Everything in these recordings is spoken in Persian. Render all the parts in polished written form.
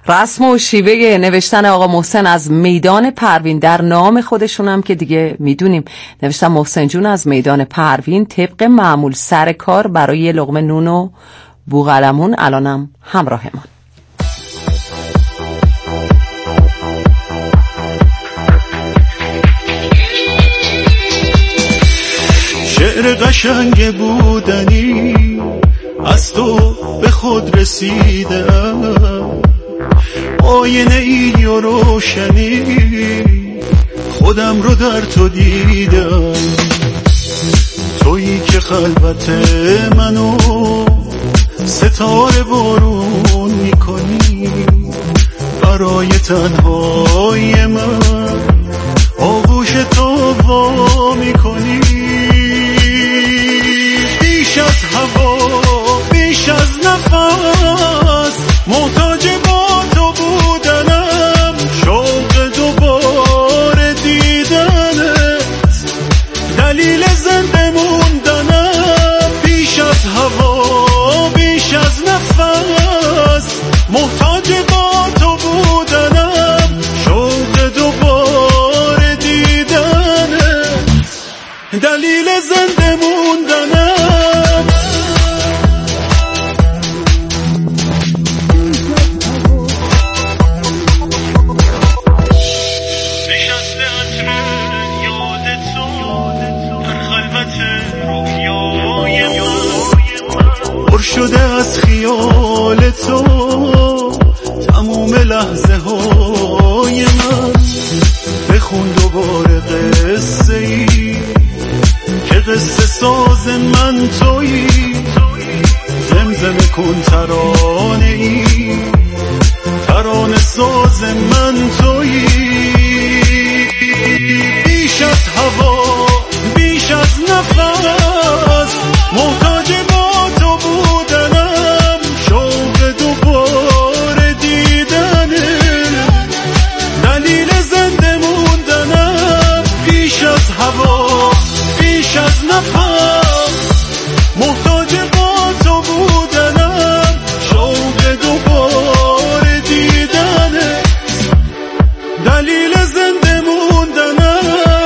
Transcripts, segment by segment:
رسم و شیوه نوشتن آقا محسن از میدان پروین، در نام خودشونم که دیگه میدونیم نوشتن محسن جون از میدان پروین، طبق معمول سر کار برای لقمه نون و بوقلمون. الانم همراهمان. شعر قشنگ بودنی از تو به خود رسیدم، آینه ای و روشنی خودم رو در تو دیدم. تویی که خلوت منو ستاره بارون میکنی، برای تنهای من آغوش تو وا میکنی. بیش از هوا بیش از نفس محتاج با تو بودنم، شوق دوباره دیدنت دلیل زنده موندنم. بیش از هوا بیش از نفس محتاج با تو بودنم، شوق دوباره دیدنت دلیل زنده موندنم. شده از خیال تو تموم لحظه های من، بخون دوباره قصه ای که قصه ساز من تویی، زمزمه کن ترانه ای ترانه ساز من تویی. بیش از هوا بیش از نفس محتاج با تو بودنم، شوق دوباره دیدنه دلیل زنده موندنم. بیش از هوا بیش از نفس محتاج با تو بودنم، شوق دوباره دیدنه دلیل زنده موندنم.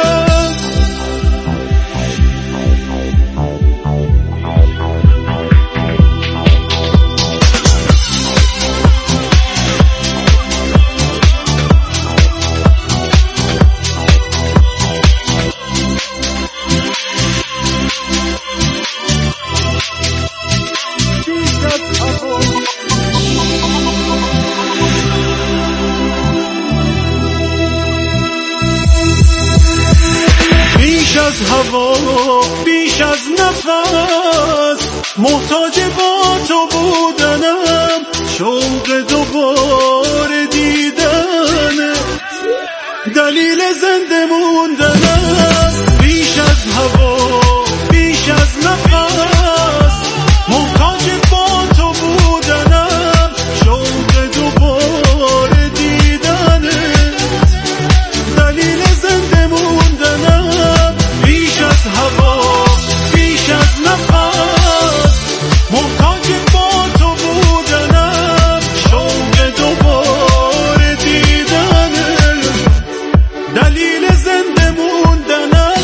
بیش از هوا بیش از نفس محتاج با تو بودنم، شوق دوباره دیدنه دلیل زنده موندنم. بیش از هوا بیش از نفس محتاج با تو بودنم، شوق دوباره دیدنه دلیل زنده موندنم. بیش از هوا بیش از نفس محتاج با تو بودنم، شوق دوباره دیدنه دلیل زنده موندنم.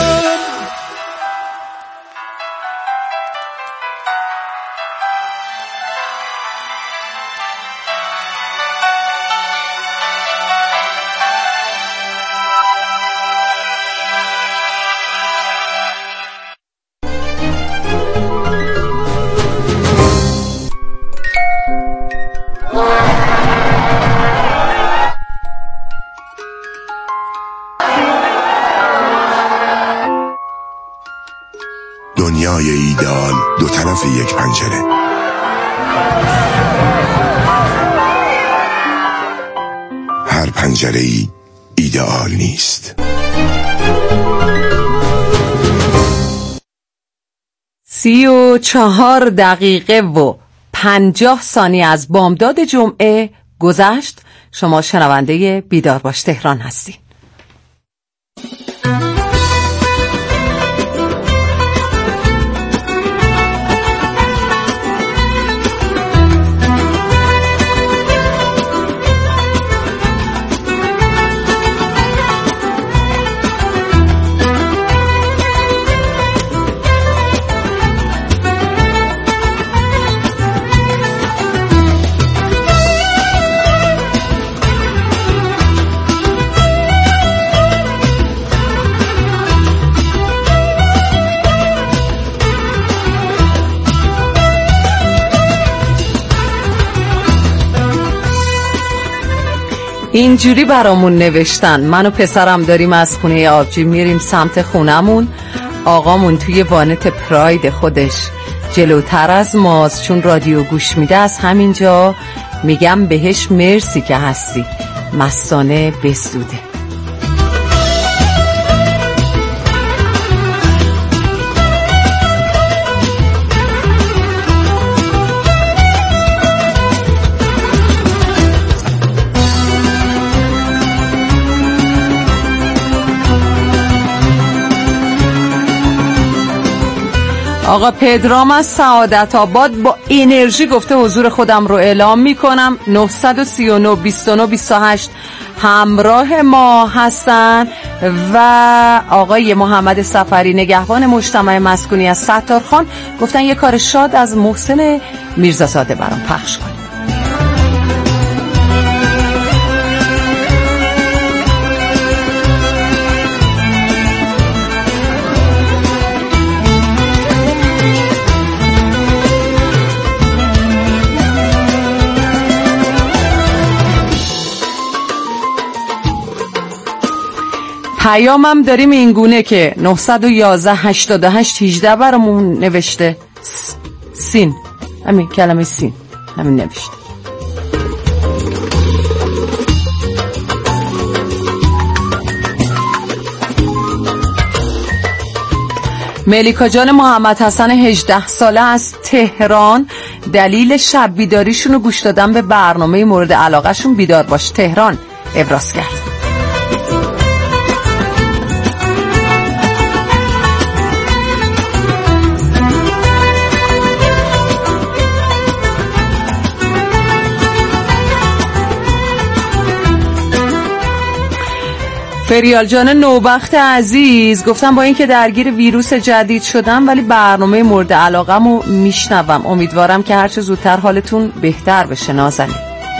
دنیای ایدئال دو طرف یک پنجره. هر پنجره‌ای ایدئال نیست. 34 دقیقه و 50 ثانیه از بامداد جمعه گذشت. شما شنونده بیدار باش تهران هستید. اینجوری برامون نوشتن: من و پسرم داریم از خونه آبجی میریم سمت خونمون. آقامون توی وانت پراید خودش جلوتر از ماست، چون رادیو گوش میده. از همینجا میگم بهش مرسی که هستی. مستانه بسوده. آقا پدرام از سعادت آباد با انرژی گفته حضور خودم رو اعلام میکنم. 939 29 28 همراه ما هستن. و آقای محمد سفری نگهبان مجتمع مسکونی از ستارخان گفتن یه کار شاد از محسن میرزازاده برام پخش کنیم. پیامم داریم اینگونه که 911 88 18 برامون نوشته. سین، همین کلمه سین همین نوشته. ملیکا جان محمد حسن 18 ساله از تهران دلیل شب بیداریشون رو گوش دادن به برنامه مورد علاقهشون بیدار باش تهران ابراز کرد. فریال جان نوبخت عزیز گفتم با اینکه درگیر ویروس جدید شدم ولی برنامه مورد علاقه‌مو میشنوم. امیدوارم که هرچه زودتر حالتون بهتر بشه. نازنین.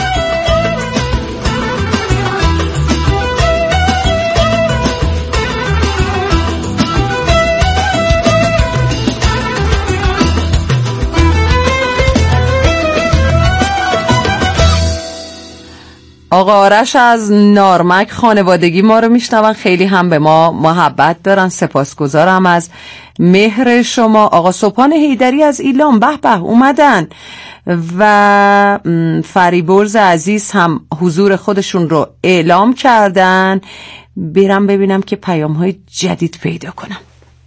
آقا آرش از نارمک خانوادگی ما رو میشنون، خیلی هم به ما محبت دارن. سپاسگزارم از مهر شما. آقا سبحان حیدری از ایلام به به اومدن و فریبرز عزیز هم حضور خودشون رو اعلام کردن. برم ببینم که پیام‌های جدید پیدا کنم.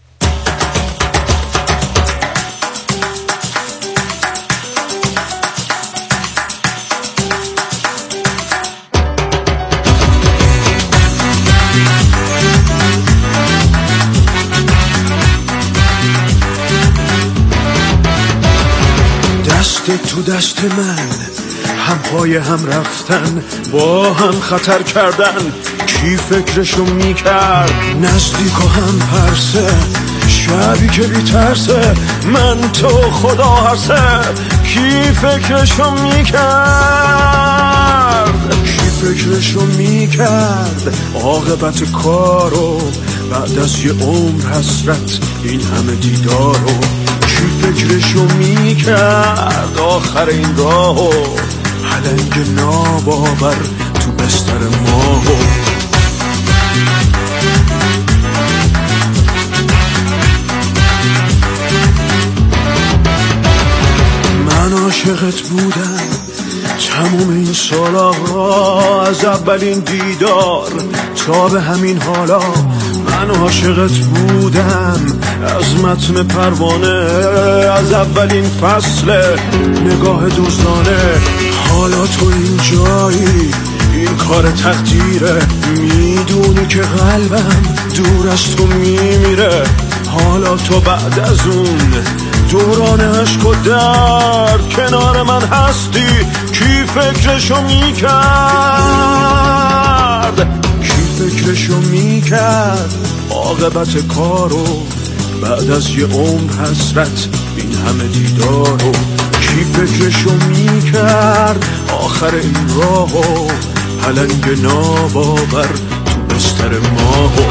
تو دشت من هم پای هم رفتن، با هم خطر کردن، کی فکرشو میکرد؟ نزدیک و هم پرسه، شبی که بی ترسه، من تو خدا هرسه، کی فکرشو میکرد؟ کی فکرشو میکرد؟ عاقبت کارو بعد از یه عمر حسرت این همه دیدارو، کی فکرشو میکرد آخر این راهو؟ پلنگ ناباور تو بستر ماهو. من عاشقت بودم تموم این سالا، از اولین دیدار تا به همین حالا. من عاشقت بودم از متن پروانه، از اولین فصل نگاه دوستانه. حالا تو این جایی، این کار تقدیره، میدونی که قلبم دور از تو میمیره. حالا تو بعد از اون دوران عشق و درد کنار من هستی، کی فکرشو میکرد؟ کی فکرشو میکرد؟ عاقبت کارو بعد از یه عمر حسرت این همه دیدارو، کی فکرشو میکرد آخر این راهو؟ پلنگ ناباور تو بستر ماهو.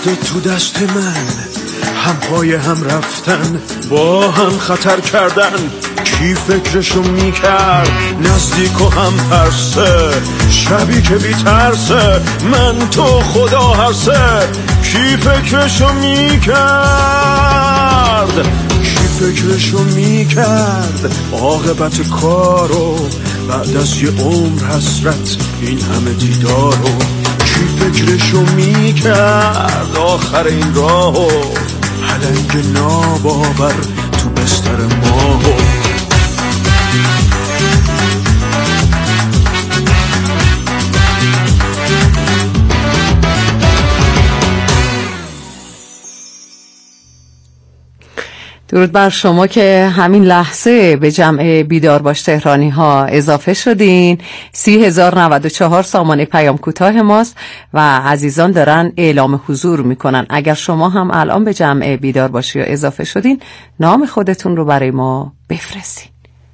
وقت تو دست من، هم پای هم رفتن، با هم خطر کردن. کی فکرشو میکرد نزدیک و هم ترسه، شبی که بی ترسه، من تو خدا هرسه. کی فکرشو میکرد، کی فکرشو میکرد عاقبت کارو، بعد از یه عمر حسرت این همه دیدارو. کی فکرشو میکرد آخر این راهو، پلنگ ناباور تو بستر ماهو. درود بر شما که همین لحظه به جمع بیدار باش تهرانی ها اضافه شدین. 30,094 سامانه پیام کوتاه ماست و عزیزان دارن اعلام حضور میکنن. اگر شما هم الان به جمع بیدار باشی یا اضافه شدین، نام خودتون رو برای ما بفرستین.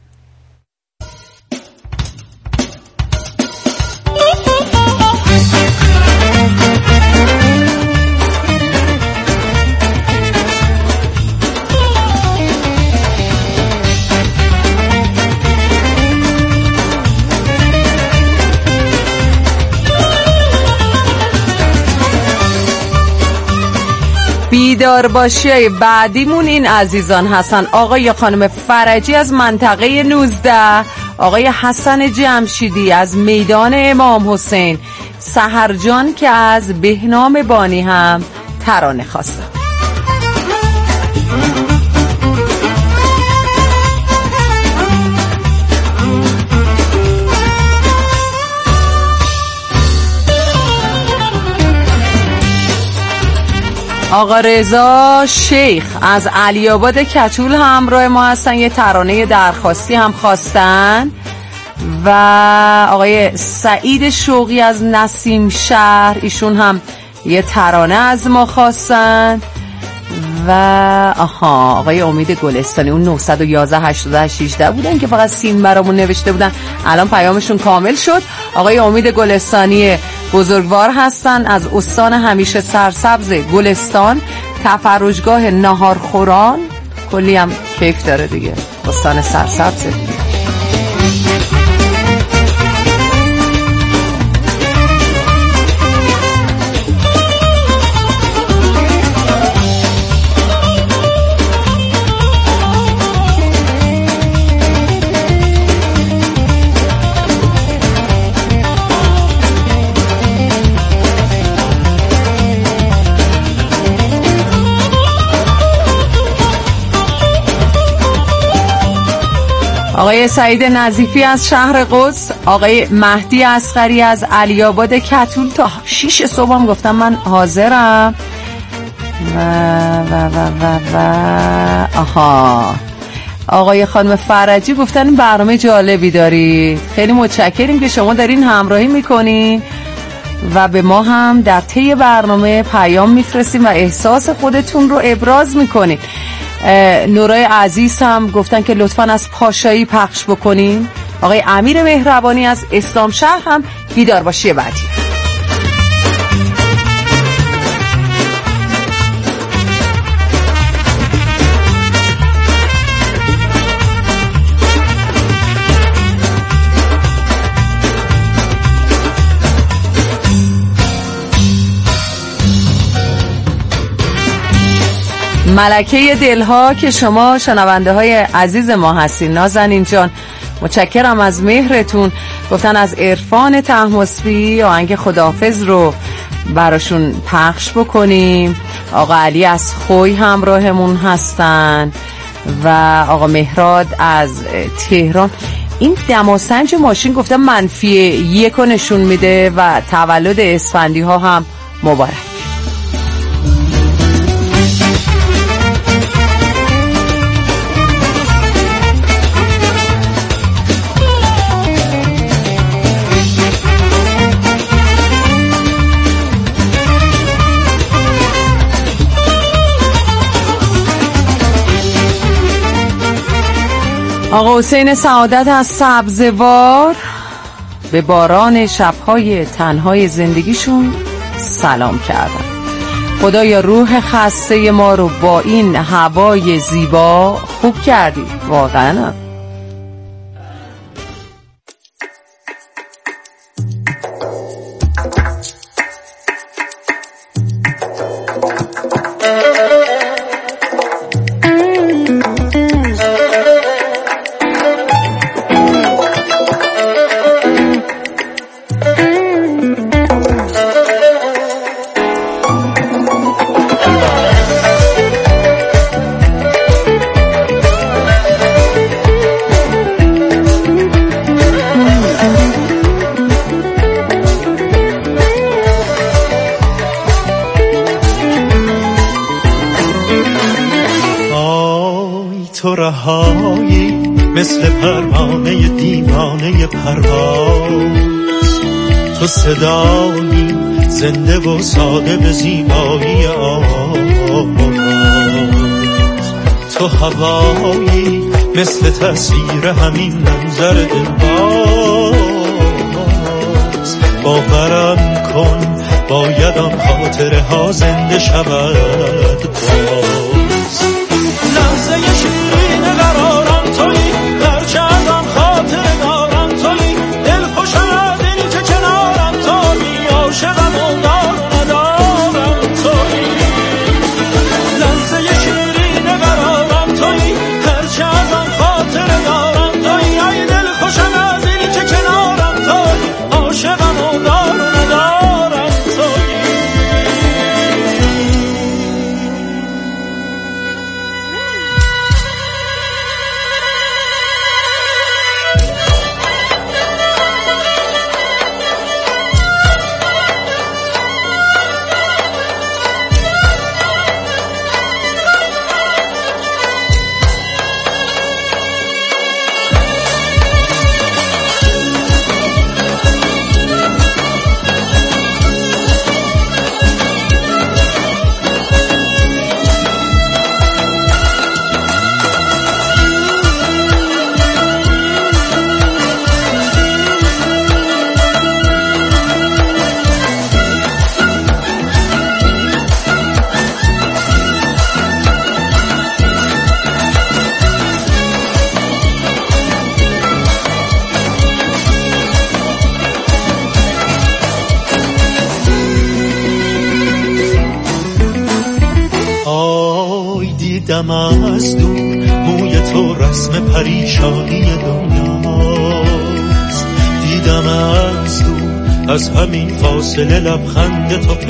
بیدار باشی بعدیمون این عزیزان هستن: آقای یا خانم فرجی از منطقه 19، آقای حسن جمشیدی از میدان امام حسین، سحرجان که از بهنام بانی هم ترانه خواستن. آقا رضا شیخ از علی آباد کچول همراه ما هستن، یه ترانه درخواستی هم خواستن. و آقای سعید شوقی از نسیم شهر، ایشون هم یه ترانه از ما خواستن. و آقای امید گلستانی، اون 911-88-18 بودن که فقط سین برامون نوشته بودن، الان پیامشون کامل شد. آقای امید گلستانی بزرگوار هستن از استان همیشه سرسبز گلستان، تفرجگاه ناهارخوران. کلی هم کیف داره دیگه، استان سرسبز دیگه. آقای سعید نظیفی از شهر قدس، آقای مهدی اصغری از علی آباد کتول، تا 6 صبح هم گفتم من حاضرم. آقای خانم فرجی گفتن برنامه جالبی داری، خیلی متشکریم که شما دارین همراهی میکنین و به ما هم در طی برنامه پیام میفرستین و احساس خودتون رو ابراز میکنین. نورای عزیز هم گفتن که لطفاً از پاشایی پخش بکنین. آقای امیر مهربانی از اسلام شهر هم بیدار باشی بعدی. ملکه دلها که شما شنونده های عزیز ما هستین، نازنین جان متشکرم از مهرتون. گفتن از عرفان طهماسبی آهنگ خداحافظ رو براشون پخش بکنیم. آقا علی از خوی همراهمون هستن و آقا مهراد از تهران. این دماسنج ماشین گفتم -1 نشون میده و تولد اسفندی ها هم مبارک. آقا حسین سعادت از سبزوار به باران شبهای تنهای زندگیشون سلام کردن. خدایا روح خسته ما رو با این هوای زیبا خوب کردی واقعا. تو رهایی مثل پروانه دیوانه پرواز، تو صدایی زنده و ساده به زیبایی آواز، تو هوایی مثل تصویر همین منظر دلباز. باورم کن باید آن خاطره ها زنده شود باز. لحظه شیرین قرارم تویی، هرچه از آن خاطر دارم تویی، دل خوشم از این که کنارم تویی، عاشقم و دار و ندارم تویی. لحظه شیرین قرارم تویی، هرچه از آن خاطر دارم تویی، ای دل خوشم از این که کنارم تویی، عاشقم و دار و ندارم تویی. دیدم از دور موی تو رسم پریشانی دنیاست، دیدم از دور از همین فاصله لبخند تو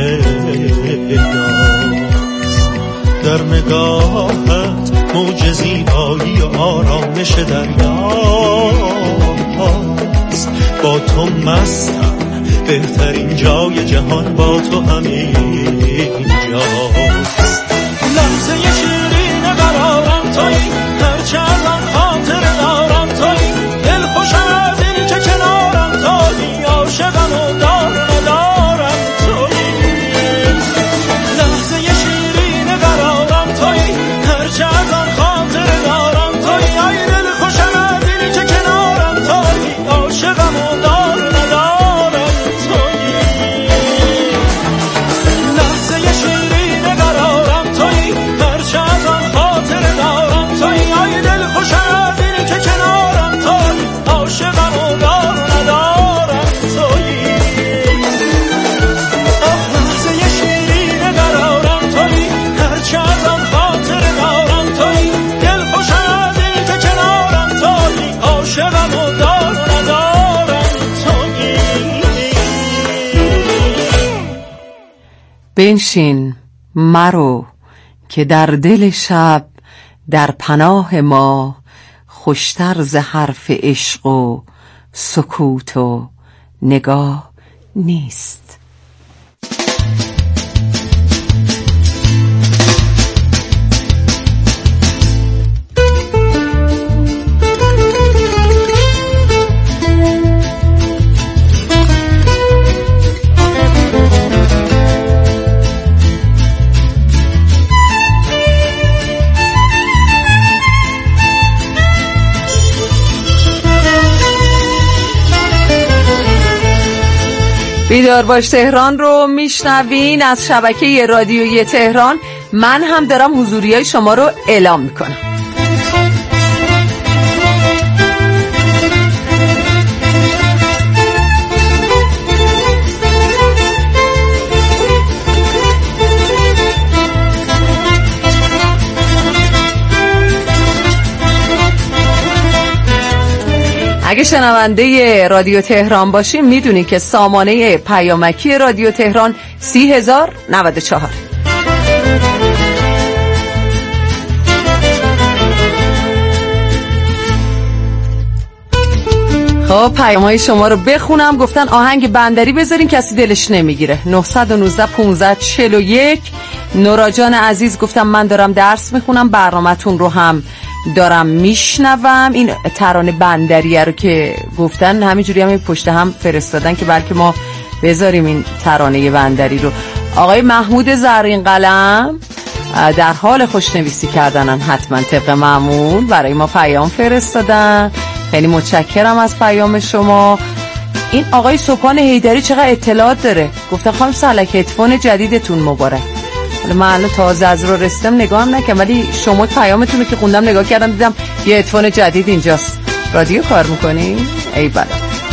پیداست، در نگاهت موج زیبایی و آرامش دریاست. با تو مستم، بهترین جای جهان با تو همین جاست. لحظه شیرین قرارم تویی، هرچه از آن خاطر دارم تویی، دل خوشم از این که کنارم تویی، عاشقم و دار و ندارم تویی. لحظه شیرین قرارم تویی، هرچه از آن خاطر دارم تویی، ای دل خوشم از این که کنارم تویی، عاشقم و دار و ندارم تویی. لحظه شیرین قرارم تویی، هرچه از آن خاطر دارم تویی، ای دل خوشم از این که کنارم تویی، عاشقم و دار و ندارم تویی. لحظه شیرین قرارم تویی، هرچه از آن خاطر دارم تویی، دل خوشم از این که کنارم تویی، عاشقم و دار و ندارم تویی. بنشین مرو که در دل شب در پناه ما، خوشتر ز حرف عشق و سکوت و نگاه نیست. بیدار باش تهران رو میشنوین از شبکه رادیویی تهران. من هم دارم حضوریای شما رو اعلام میکنم. اگه شنونده رادیو تهران باشیم میدونین که سامانه پیامکی رادیو تهران 30,094. خب پیام‌های شما رو بخونم. گفتن آهنگ بندری بذارین کسی دلش نمیگیره. 919 15 41. نورا جان عزیز گفتم من دارم درس میخونم، برنامه‌تون رو هم دارم میشنوم. این ترانه بندریه رو که گفتن همینجوری هم پشت هم فرستادن که بلکه ما بذاریم این ترانه بندری رو. آقای محمود زرین قلم در حال خوشنویسی کردنن، حتما طبق معمول برای ما پیام فرستادن. خیلی متشکرم از پیام شما. این آقای سبحان حیدری چقدر اطلاعات داره. گفتن خانم سلک هدفون جدیدتون مبارک. من الان تازه از رو رسیدم نگاهم نکردم، ولی شما پیامتون رو که خوندم نگاه کردم دیدم یه هدفون جدید اینجاست. رادیو کار میکنی؟ ای بلا.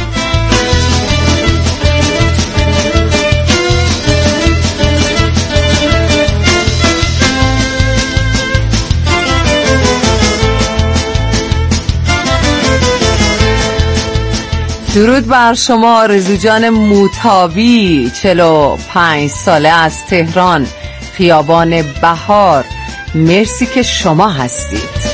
درود بر شما آرزو جان موتابی، 45 ساله از تهران، خیابان بهار. مرسی که شما هستید.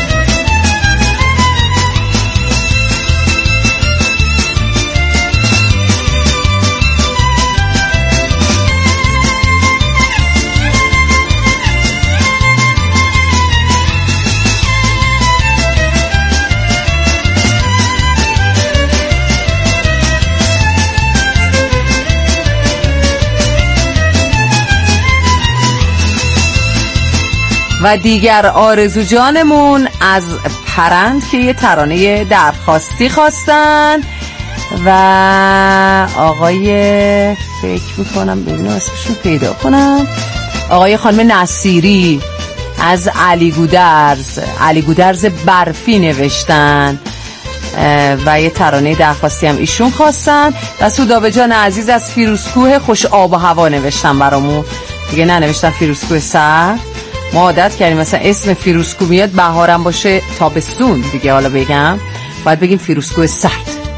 و دیگر آرزو جانمون از پرند که یه ترانه درخواستی خواستن و آقای فکر میکنم ببینم اسمشون پیدا کنم، آقای خانم نصیری از علی گودرز برفی نوشتن و یه ترانه درخواستی هم ایشون خواستن. و سودابه جان عزیز از فیروزکوه خوش آب و هوا نوشتن برامون، دیگه ننوشتن فیروزکوه سرد. ما عادت کردیم مثلا اسم فیروزکوه میاد بهارم باشه تابستون دیگه، حالا بگم باید بگیم فیروزکوه سرد.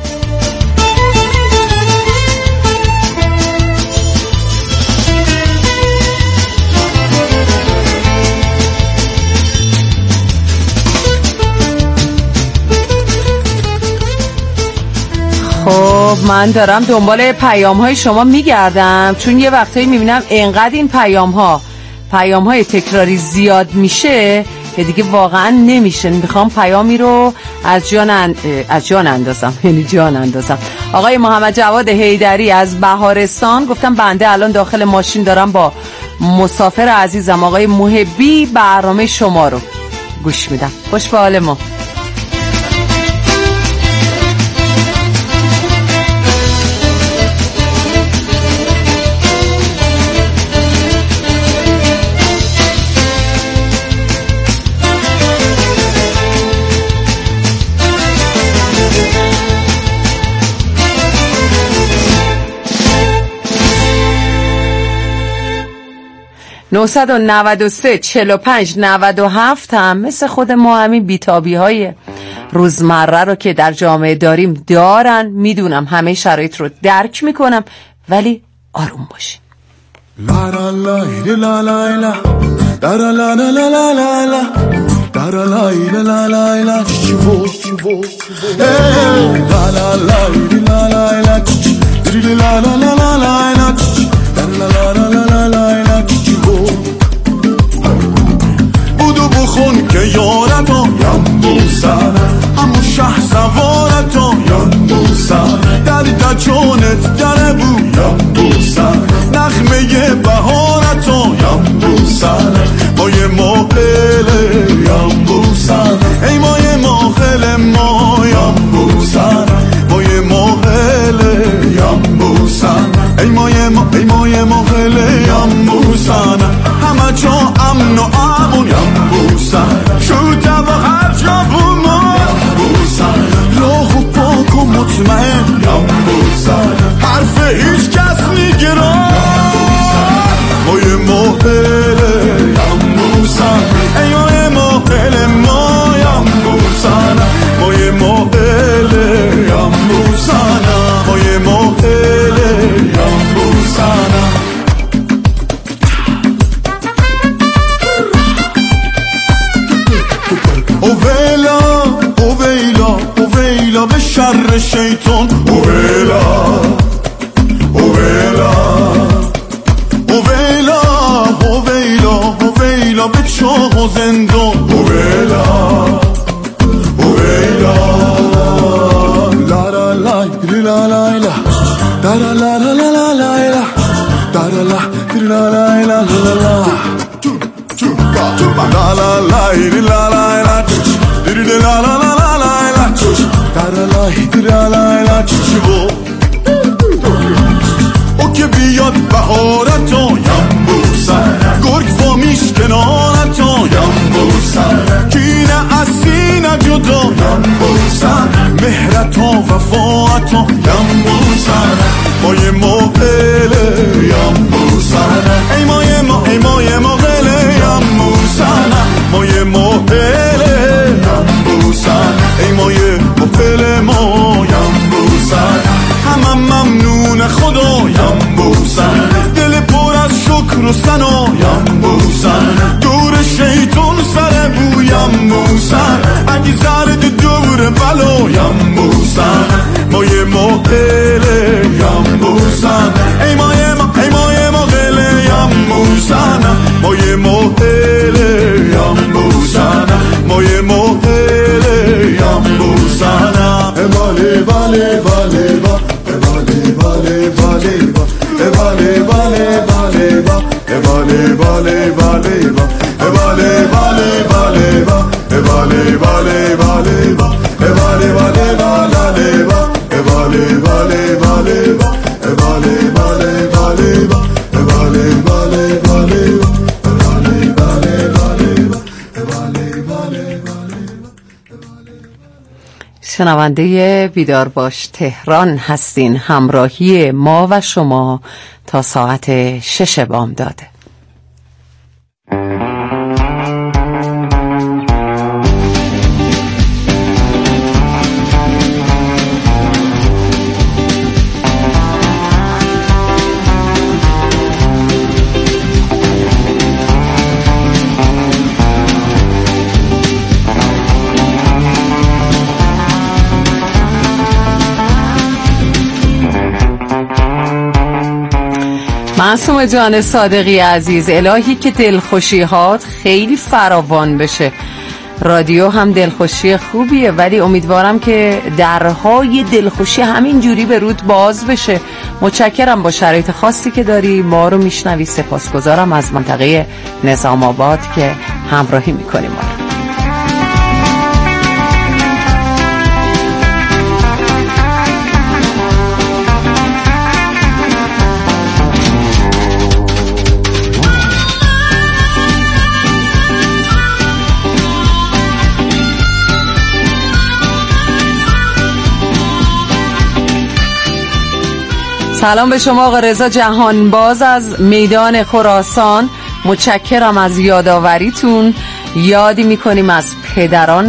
خب من دارم دنبال پیام های شما میگردم، چون یه وقتایی میبینم انقدر این پیام های تکراری زیاد میشه که دیگه واقعا نمیشه. میخوام پیامی رو از جان اندازم. آقای محمد جواد حیدری از بهارستان گفتم بنده الان داخل ماشین دارم با مسافر عزیزم آقای محبی برنامه شما رو گوش میدم. خوش به حال ما. (993 45 97) هم مثل خود ما همین بیتابی های روزمره رو که در جامعه داریم دارن. میدونم همه شرایط رو درک میکنم، ولی آروم باشین. لا لا لا لا لا لا لا لا لا لا لا لا لا بودو بخون که یارتا یم بوسن همون شه سوارتا یم بوسن در دچونت دره بو یم بوسن نغمه بهارتا یم بوسن مای ماهله یم بوسن ای مای ماهله ما یم بوسن مای ماهله یم بوسن اویلا اویلا اویلا به شر شیطان اویلا اویلا اویلا اویلا اویلا به چاه و زندان اویلا اویلا لا لا لا لا لا لا دا لا لا لا لا لا لا دا لا لا لا لا لا لا لا la la la la la la la la la la la la او که بیاد بهارتا یمبوسن گرگ فامیش کنارتا یمبوسن کینه اسینه جدا یمبوسن مهرتا وفاتا یمبوسن مایه ما قله یمبوسن ای مایه ما ای مایه ما قله یمبوسن مایه ما قله یمبوسن ای مایه ما قله ما یمبوسن همم ممنون خدا یمبوسن دل پر از شکر و ثنا یمبوسن دور شیطان سر بو یمبوسن اگه زرد دور بلا یمبوسن مایه ما قله یمبوسن ای مایه ما ای مایه ما قله یمبوسن مایه ما قله یمبوسن مایه ما قله یمبوسن والی والی والی با والی والی والی با والی والی والی با والی والی والی با والی والی والی با والی والی والی با والی والی والی با والی والی والی با والی والی والی با والی والی والی با والی والی والی با والی والی والی شنونده بیدار باش تهران هستین. همراهی ما و شما تا ساعت 6 بامداده. معصوم جان صادقی عزیز، الهی که دلخوشی‌هات خیلی فراوان بشه. رادیو هم دلخوشی خوبیه، ولی امیدوارم که درهای دلخوشی همین جوری به رود باز بشه. متشکرم با شرایط خاصی که داری ما رو میشنوی. سپاسگزارم از منطقه نظام آباد که همراهی میکنی ما رو. سلام به شما آقا رضا جهانباز از میدان خراسان. متشکرم از یادآوریتون. یادی میکنیم از پدران